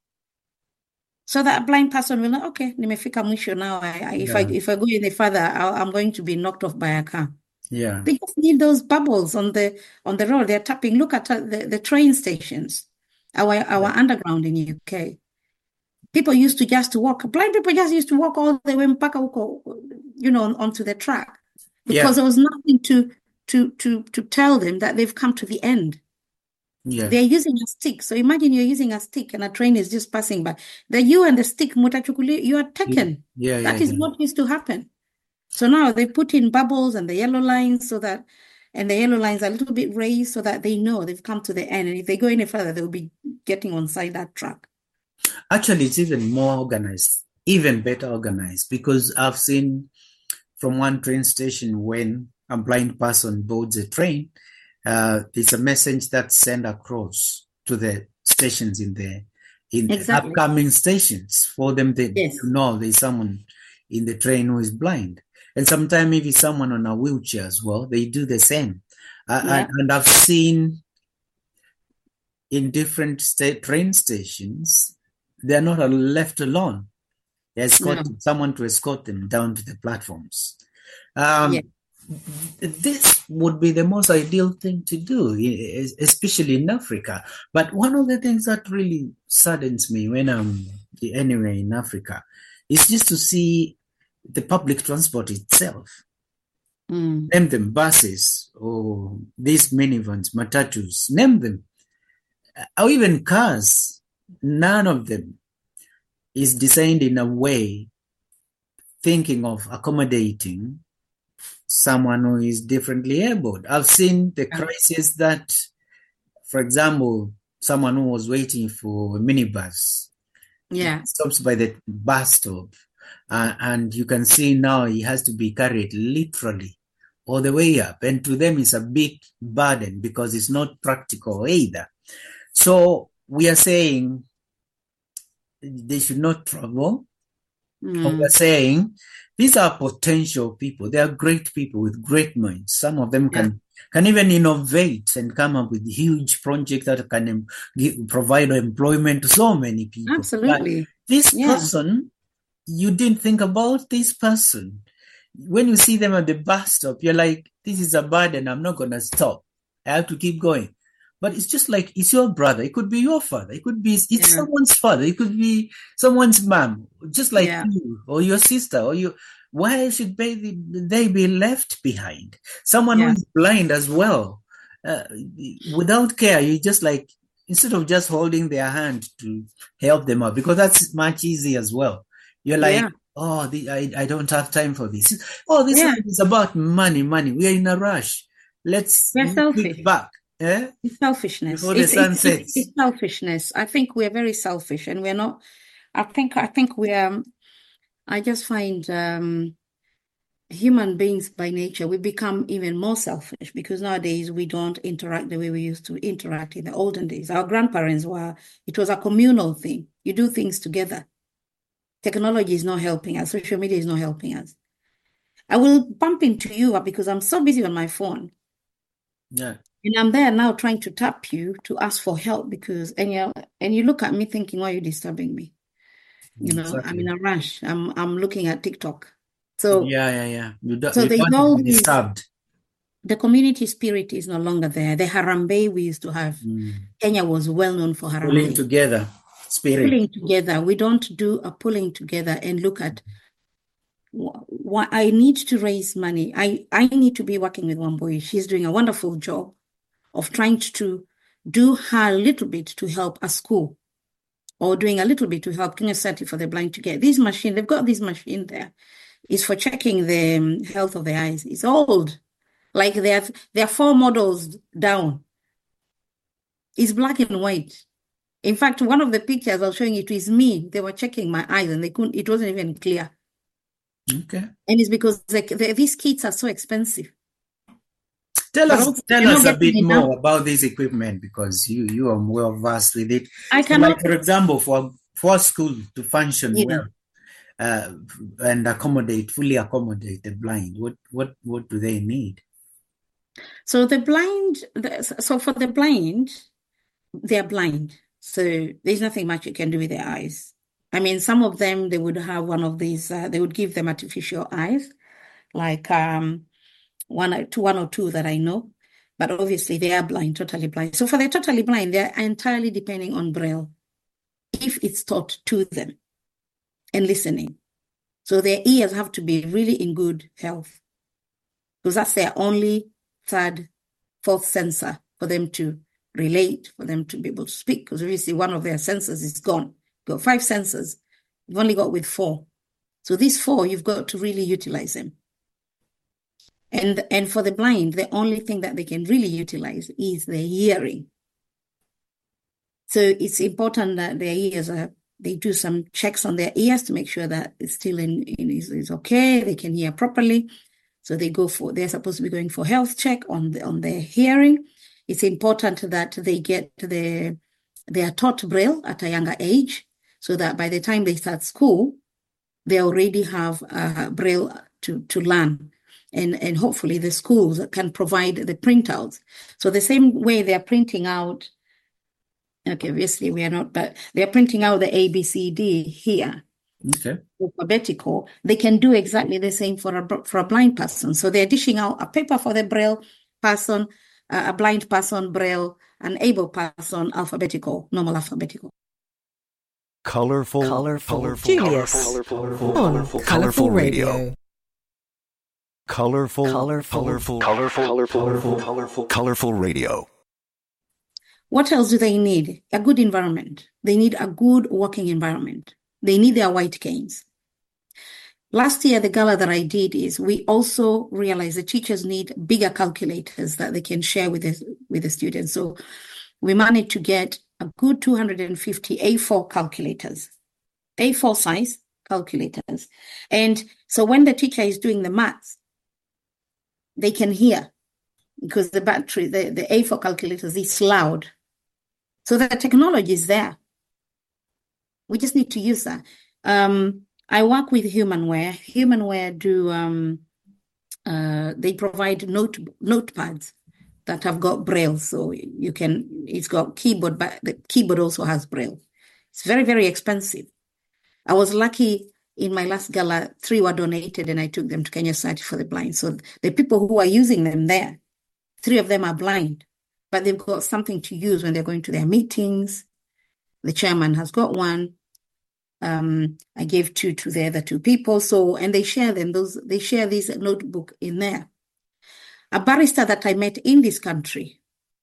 So that a blind person will know, okay, nimefika mwisho now. I, I, if, yeah. I, if I go any further, I'll, I'm going to be knocked off by a car. Yeah. They just need those bubbles on the on the road. They're tapping. Look at the, the train stations, our, our yeah. underground in U K. People used to just walk. Blind people just used to walk all the way mpaka huko, you know, onto the track because yeah. there was nothing to to to to tell them that they've come to the end. Yeah. They're using a stick. So imagine you're using a stick and a train is just passing by. The you and the stick, mutachukuli, you are taken. Yeah, yeah, that yeah, is yeah. what used to happen. So now they put in bubbles and the yellow lines so that, and the yellow lines are a little bit raised so that they know they've come to the end. And if they go any further, they'll be getting on side that track. Actually, it's even more organized, even better organized, because I've seen from one train station when a blind person boards a train, uh, it's a message that's sent across to the stations in the in exactly. the upcoming stations for them to yes. know there's someone in the train who is blind. And sometimes maybe someone on a wheelchair as well, they do the same. Uh, yeah. and, and I've seen in different state train stations, they're not left alone. They escort no. someone to escort them down to the platforms. Um, yeah. This would be the most ideal thing to do, especially in Africa. But one of the things that really saddens me when I'm anywhere in Africa is just to see the public transport itself. Mm. Name them buses or these minivans, matatus, name them. Or even cars. None of them is designed in a way thinking of accommodating someone who is differently abled. I've seen the crisis that, for example, someone who was waiting for a minibus yeah. stops by the bus stop, uh, and you can see now he has to be carried literally all the way up. And to them, it's a big burden because it's not practical either. So we are saying they should not travel. Mm. We are saying these are potential people. They are great people with great minds. Some of them can, yeah. can even innovate and come up with huge projects that can um, give, provide employment to so many people. Absolutely. But this yeah. person, you didn't think about this person. When you see them at the bus stop, you're like, this is a burden. I'm not going to stop. I have to keep going. But it's just like, it's your brother. It could be your father. It could be, it's yeah. someone's father. It could be someone's mom, just like yeah. you or your sister or you. Why should they, they be left behind? Someone yeah. who is blind as well. Uh, without care, you just like, instead of just holding their hand to help them out, because that's much easier as well. You're like, yeah. oh, the, I, I don't have time for this. Oh, this yeah. is about money, money. We are in a rush. let's We're selfish. kick back. Eh? It's selfishness. Before the It's, sun it's, sets. it's, it's selfishness. I think we're very selfish, and we're not. I think. I think we are. I just find um, human beings by nature, we become even more selfish because nowadays we don't interact the way we used to interact in the olden days. Our grandparents were. It was a communal thing. You do things together. Technology is not helping us. Social media is not helping us. I will bump into you because I'm so busy on my phone. Yeah. And I'm there now trying to tap you to ask for help because, and you and you look at me thinking, why are you disturbing me? You know, Exactly. I'm in a rush. I'm I'm looking at TikTok. So yeah, yeah, yeah. You don't, so you they don't all be these, disturbed. the community spirit is no longer there. The Harambee we used to have, Mm. Kenya was well known for Pulling Harambee. together, spirit. Pulling together. We don't do a pulling together and look at what I need to raise money. I, I need to be working with Wambui. She's doing a wonderful job of trying to do her little bit to help a school or doing a little bit to help Kenya Society for the Blind to get this machine. They've got this machine there. It's for checking the um, health of the eyes. It's old. Like there are, there are four models down. It's black and white. In fact, one of the pictures I was showing it is me. They were checking my eyes and they couldn't, it wasn't even clear. Okay. And it's because like, the, these kits are so expensive. Tell But us, also, tell you're us not a bit getting more enough. about this equipment because you you are well versed with it. I So cannot- like for example, for for a school to function Yeah. well uh, and accommodate fully accommodate the blind, what what what do they need? So the blind, the, so for the blind, they're blind. So there's nothing much you can do with their eyes. I mean, some of them, they would have one of these, uh, they would give them artificial eyes, like um, one, or two, one or two that I know. But obviously they are blind, totally blind. So for the totally blind, they're entirely depending on Braille if it's taught to them and listening. So their ears have to be really in good health because that's their only third, fourth sensor for them to relate, for them to be able to speak. Because obviously one of their sensors is gone. You've got five sensors. You've only got with four. So these four, you've got to really utilize them. And, and for the blind, the only thing that they can really utilize is their hearing. So it's important that their ears are, they do some checks on their ears to make sure that it's still in, in is, is okay, they can hear properly. So they go for, they're supposed to be going for health check on the, on their hearing. It's important that they get the, they are taught Braille at a younger age so that by the time they start school, they already have uh, Braille to, to learn. And, and hopefully the schools can provide the printouts. So the same way they're printing out, okay, obviously we are not, but they're printing out the A, B, C, D here. Okay. Alphabetical, they can do exactly the same for a for a blind person. So they're dishing out a paper for the Braille person, uh, a blind person Braille, an able person alphabetical, normal alphabetical. Colorful, colorful, colorful, Julius. colorful, On colorful, Colourful Radio. Colorful, colorful, colorful, colorful, colorful, colorful, colorful radio. What else do they need? A good environment. They need a good working environment. They need their white canes. Last year, the gala that I did is we also realized the teachers need bigger calculators that they can share with the, with the students. So we managed to get a good two hundred fifty A four calculators, A four size calculators. And so when the teacher is doing the maths, they can hear because the battery, the, the A four calculators is loud. So the technology is there. We just need to use that. Um, I work with Humanware. Humanware do, um, uh, they provide note notepads that have got Braille. So you can, it's got keyboard, but the keyboard also has Braille. It's very, very expensive. I was lucky in my last gala, three were donated and I took them to Kenya Society for the Blind. So the people who are using them there, three of them are blind, but they've got something to use when they're going to their meetings. The chairman has got one. Um, I gave two to the other two people. So, and they share them, those, they share this notebook in there. A barrister that I met in this country,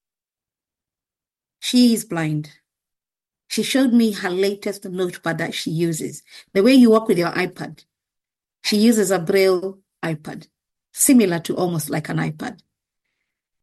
she is blind. She showed me her latest notepad that she uses. The way you work with your iPad, she uses a Braille iPad, similar to almost like an iPad.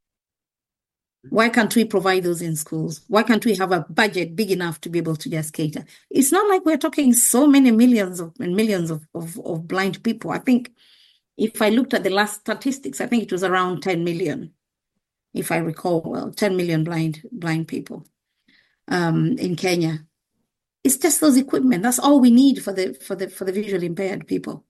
Why can't we provide those in schools? Why can't we have a budget big enough to be able to just cater? It's not like we're talking so many millions of and millions of, of, of blind people. I think if I looked at the last statistics, I think it was around ten million, if I recall well, ten million blind blind people um, in Kenya. It's just those equipment. That's all we need for the for the for the visually impaired people.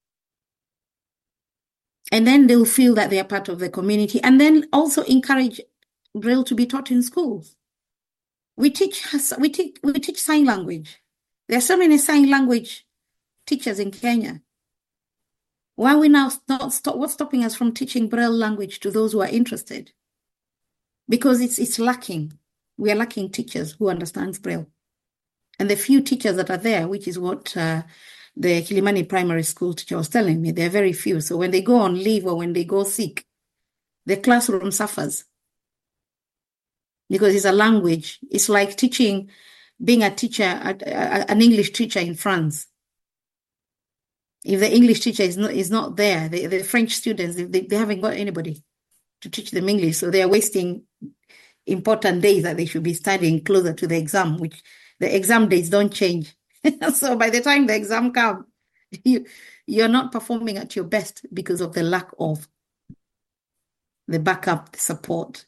And then they'll feel that they are part of the community, and then also encourage Braille to be taught in schools. We teach we teach we teach sign language. There are so many sign language teachers in Kenya. Why are we now not stop? What's stopping us from teaching Braille language to those who are interested? Because it's it's lacking. We are lacking teachers who understand Braille, and the few teachers that are there, which is what uh, the Kilimani primary school teacher was telling me, they're very few. So when they go on leave or when they go sick, the classroom suffers. Because it's a language. It's like teaching, being a teacher, a, a, an English teacher in France. If the English teacher is not is not there, the, the French students, they, they haven't got anybody to teach them English. So they are wasting important days that they should be studying closer to the exam, which the exam dates don't change. So by the time the exam comes, you, you're not performing at your best because of the lack of the backup, the support.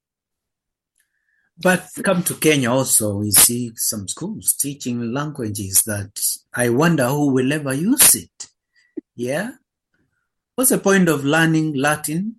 But come to Kenya also, we see some schools teaching languages that I wonder who will ever use it. Yeah? What's the point of learning Latin?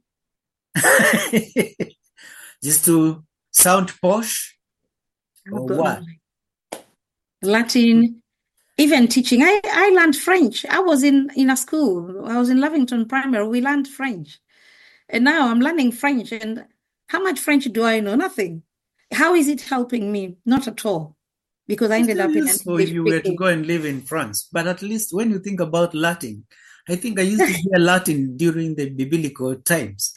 Just to sound posh? Or what? Latin, even teaching. I, I learned French. I was in, in a school. I was in Lavington Primary. We learned French. And now I'm learning French. And how much French do I know? Nothing. How is it helping me? Not at all. Because I ended up in an So you were to go and live in France. But at least when you think about Latin, I think I used to hear Latin during the biblical times.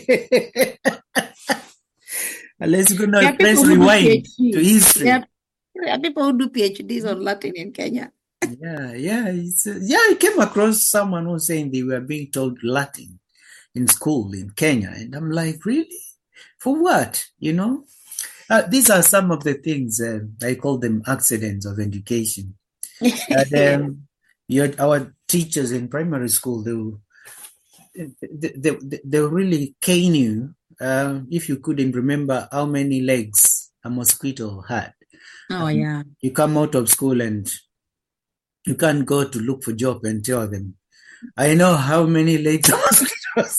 Let's go now. Let's rewind to history. There are, there are people who do PhDs on Latin in Kenya. Yeah, yeah. It's, uh, yeah, I came across someone who was saying they were being told Latin in school in Kenya. And I'm like, really? For what? You know? Uh, these are some of the things, uh, I call them accidents of education. And, um, your, our teachers in primary school, they will, they, they, they will really cane you uh, if you couldn't remember how many legs a mosquito had. Oh, um, yeah. You come out of school and you can't go to look for job and tell them, I know how many legs a mosquito.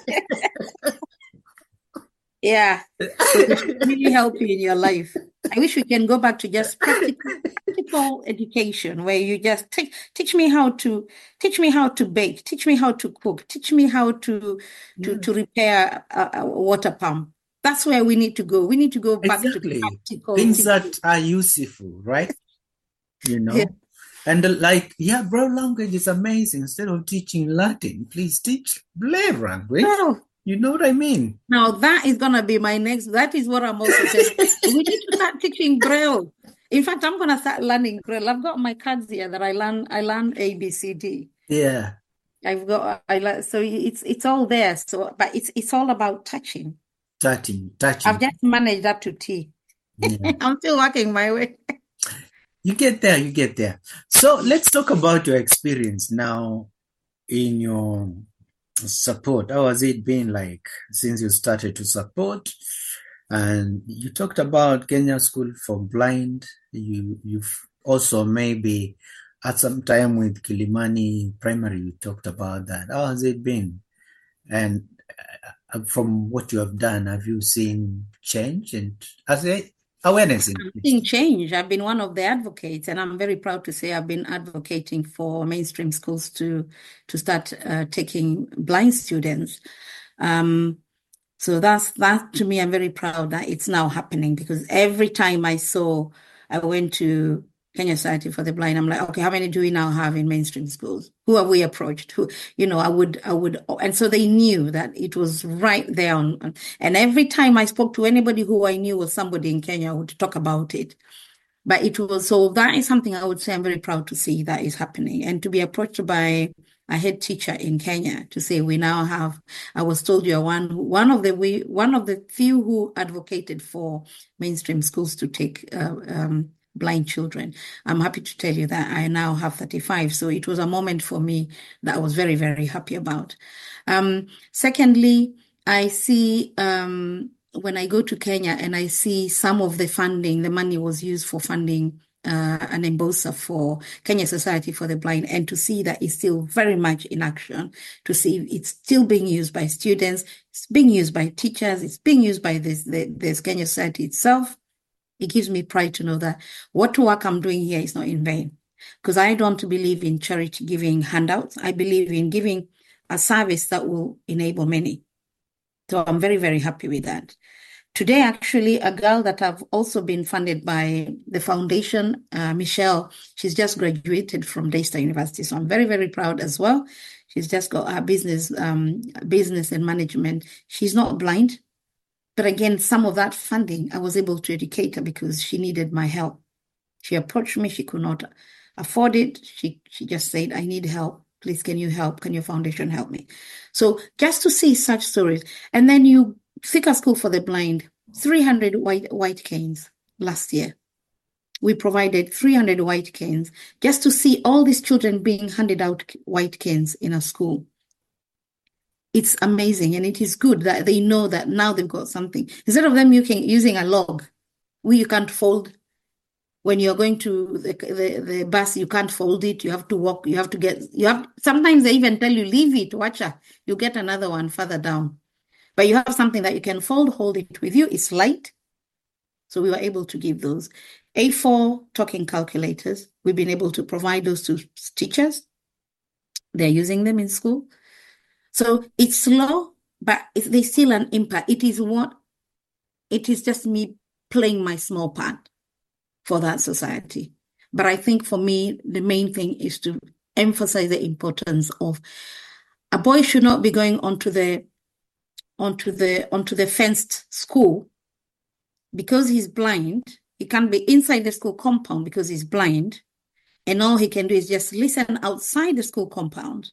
Yeah, so it should really help you in your life. I wish we can go back to just practical, practical education, where you just teach teach me how to teach me how to bake, teach me how to cook, teach me how to to Yeah. to repair a, a water pump. That's where we need to go. We need to go back Exactly. to practical Things teaching. that are useful, right? You know? Yeah. And uh, like, yeah, bro, language is amazing. Instead of teaching Latin, please teach Braille language. Oh. You know what I mean? Now that is gonna be my next. That is what I'm also saying. We need to start teaching Braille. In fact, I'm gonna start learning Braille. I've got my cards here that I learn. I learn A, B, C, D. Yeah. I've got. I learn. So it's it's all there. So, but it's it's all about touching. Touching, touching. I've just managed up to T. Yeah. I'm still working my way. You get there, you get there. So let's talk about your experience now in your support. How has it been like since you started to support? And you talked about Kenya School for Blind. You, you've also maybe at some time with Kilimani Primary, you talked about that. How has it been? And uh, from what you have done, have you seen change and has it awareness? I'm seeing change. I've been one of the advocates, and I'm very proud to say I've been advocating for mainstream schools to to start uh, taking blind students. Um, so that's that to me. I'm very proud that it's now happening, because every time I saw, I went to Kenya Society for the Blind. I'm like, okay, how many do we now have in mainstream schools? Who have we approached? Who, you know, I would, I would, and so they knew that it was right there on. And every time I spoke to anybody who I knew was somebody in Kenya, I would talk about it. But it was, so that is something I would say I'm very proud to see that is happening. And to be approached by a head teacher in Kenya to say we now have, I was told you are one, one of the, we, one of the few who advocated for mainstream schools to take uh, um, blind children. I'm happy to tell you that I now have thirty-five. So it was a moment for me that I was very, very happy about. Um, secondly, I see, um, when I go to Kenya and I see some of the funding, the money was used for funding uh, an Embosa for Kenya Society for the Blind, and to see that it's still very much in action, to see it's still being used by students, it's being used by teachers, it's being used by this, the, this Kenya Society itself. It gives me pride to know that what work I'm doing here is not in vain, because I don't believe in charity giving handouts. I believe in giving a service that will enable many. So I'm very, very happy with that. Today, actually, a girl that I've also been funded by the foundation, uh, Michelle, she's just graduated from Daystar University. So I'm very, very proud as well. She's just got her business, um, business and management. She's not blind. But again, some of that funding, I was able to educate her because she needed my help. She approached me. She could not afford it. She, she just said, I need help. Please, can you help? Can your foundation help me? So just to see such stories. And then you, Thika School for the Blind, three hundred white, white canes last year. We provided three hundred white canes just to see all these children being handed out white canes in a school. It's amazing, and it is good that they know that now they've got something. Instead of them using, using a log, where you can't fold. When you're going to the, the, the bus, you can't fold it. You have to walk. You have to get, you have, sometimes they even tell you, leave it, watch her. You get another one further down. But you have something that you can fold, hold it with you. It's light. So we were able to give those. A four talking calculators. We've been able to provide those to teachers. They're using them in school. So it's slow, but there's still an impact. It is what, it is just me playing my small part for that society. But I think for me, the main thing is to emphasize the importance of a boy should not be going onto the onto the onto the fenced school because he's blind. He can't be inside the school compound because he's blind, and all he can do is just listen outside the school compound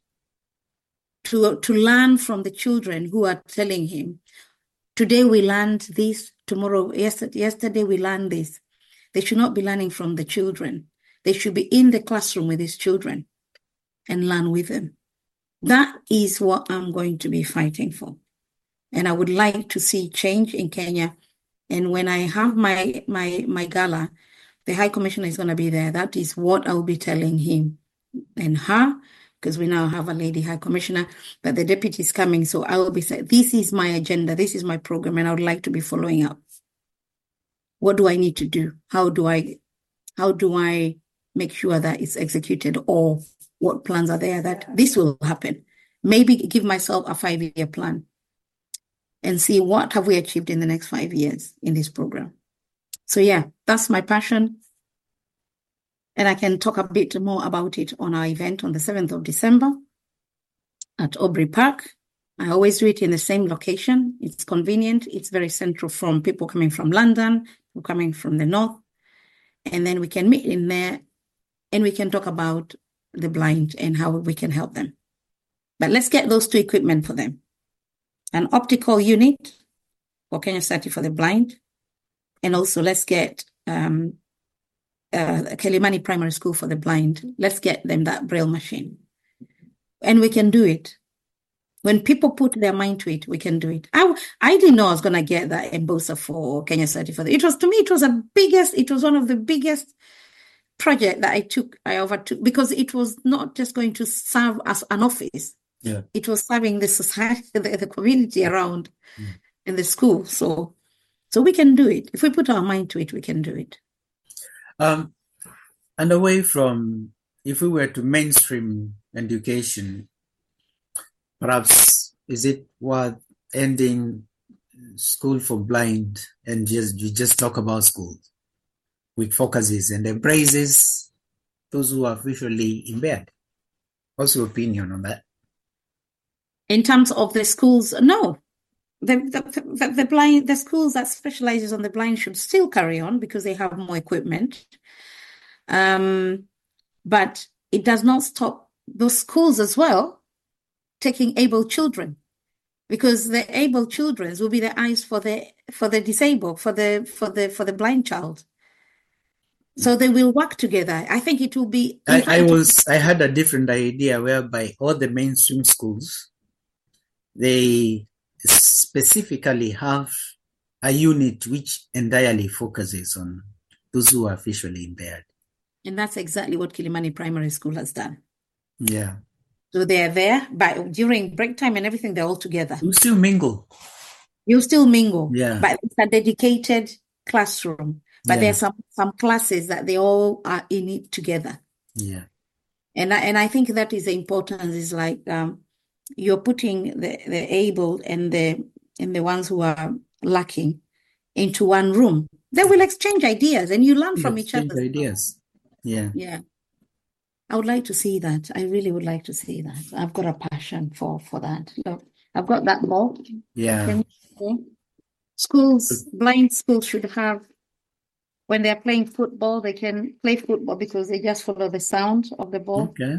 to to learn from the children who are telling him, today we learned this, tomorrow, yesterday, yesterday we learned this. They should not be learning from the children. They should be in the classroom with these children and learn with them. That is what I'm going to be fighting for. And I would like to see change in Kenya. And when I have my my my gala, the High Commissioner is going to be there. That is what I'll be telling him and her, because we now have a lady High Commissioner, but the deputy is coming. So I will be saying, this is my agenda, this is my program, and I would like to be following up. What do I need to do? How do I, how do I make sure that it's executed, or what plans are there that this will happen? Maybe give myself a five-year plan and see what have we achieved in the next five years in this program. So yeah, that's my passion. And I can talk a bit more about it on our event on the seventh of December at Aubrey Park. I always do it in the same location. It's convenient. It's very central from people coming from London, people coming from the north. And then we can meet in there and we can talk about the blind and how we can help them. But let's get those two equipment for them. An optical unit for Kenya Society for the Blind. And also let's get um, uh, Kilimani Primary School for the Blind. Let's get them that Braille machine. And we can do it. When people put their mind to it, we can do it. I, I didn't know I was going to get that Embosa for Kenya Society for the, it was, to me, it was a biggest, it was one of the biggest project that I took, I overtook, because it was not just going to serve as an office. Yeah. It was serving the society, the, the community around mm. in the school. So, so we can do it. If we put our mind to it, we can do it. Um, and away from, if we were to mainstream education, perhaps is it worth ending School for Blind and just you just talk about schools with focuses and embraces those who are visually impaired? What's your opinion on that? In terms of the schools, no. the, the, the, the blind, the schools that specializes on the blind should still carry on because they have more equipment. Um, but it does not stop those schools as well taking able children, because the able children will be the eyes for the for the disabled, for the for the for the blind child. So they will work together. I think it will be. I, I was I had a different idea whereby all the mainstream schools, they specifically have a unit which entirely focuses on those who are visually impaired. And that's exactly what Kilimani Primary School has done. Yeah. So they're there, but during break time and everything, they're all together. You still mingle. You still mingle. Yeah. But it's a dedicated classroom. But Yeah. there are some, some classes that they all are in it together. Yeah. And I, and I think that is the importance, is like um, you're putting the, the able and the and the ones who are lacking into one room. They will exchange ideas and you learn from each Exchange other. ideas. Yeah. Yeah. I would like to see that. I really would like to see that. I've got a passion for, for that. Look, I've got that ball. Yeah. Can you see? Schools, blind schools should have, when they're playing football, they can play football because they just follow the sound of the ball. Okay.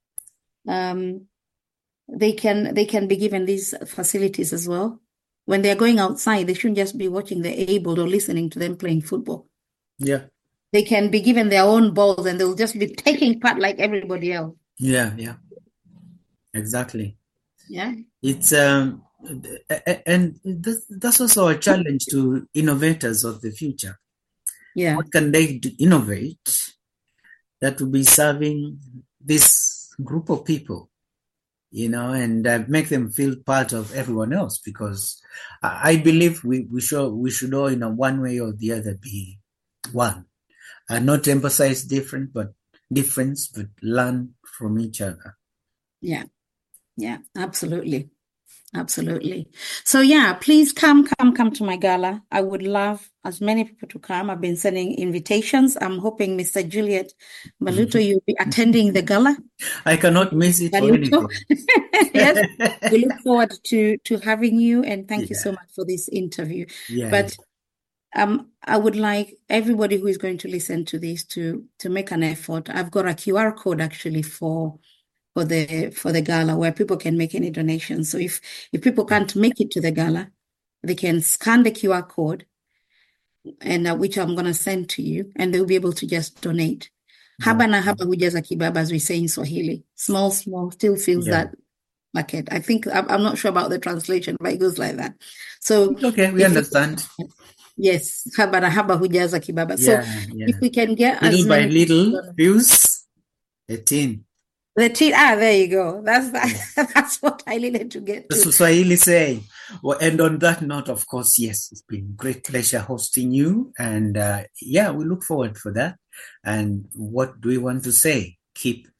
Um, they can they can be given these facilities as well. When they're going outside, they shouldn't just be watching the able or listening to them playing football. Yeah. They can be given their own balls and they'll just be taking part like everybody else. Yeah. Yeah. Exactly. Yeah. It's um, and that's also a challenge to innovators of the future. Yeah. What can they do, innovate that will be serving this group of people, you know, and uh, make them feel part of everyone else? Because I, I believe we, we should we should all, in a one way or the other, be one, and not emphasize different, but difference, but learn from each other. Yeah. Yeah, absolutely. Absolutely. So yeah, please come, come, come to my gala. I would love as many people to come. I've been sending invitations. I'm hoping Mister Juliet Maluto, you'll be attending the gala. I cannot miss it for anything. Yes, we look forward to, to having you, and thank Yeah. you so much for this interview. Yeah. But um, I would like everybody who is going to listen to this to, to make an effort. I've got a Q R code actually for for the for the gala where people can make any donations. So if if people can't make it to the gala, they can scan the Q R code, and uh, which I'm going to send to you, and they'll be able to just donate. Haba na haba hujaza kibaba, as we say in Swahili. Small, small still fills Yeah. that bucket. I think I'm, I'm not sure about the translation, but it goes like that. So Okay, we if understand. yes, haba na haba hujaza kibaba. So Yeah, yeah. if we can get as Little by many little, views, a tin. the tea, ah, there you go. That's that, that's what I needed to get That's to. what Swahili say. Well, and on that note, of course, yes, it's been great pleasure hosting you. And uh, yeah, we look forward for that. And what do we want to say? Keep